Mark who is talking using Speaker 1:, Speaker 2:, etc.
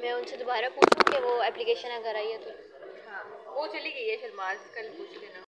Speaker 1: मैं उनसे दोबारा पूछूँ कि वो एप्लीकेशन अगर आई है तो।
Speaker 2: हाँ वो चली गई है शर्माज, कल पूछ लेना।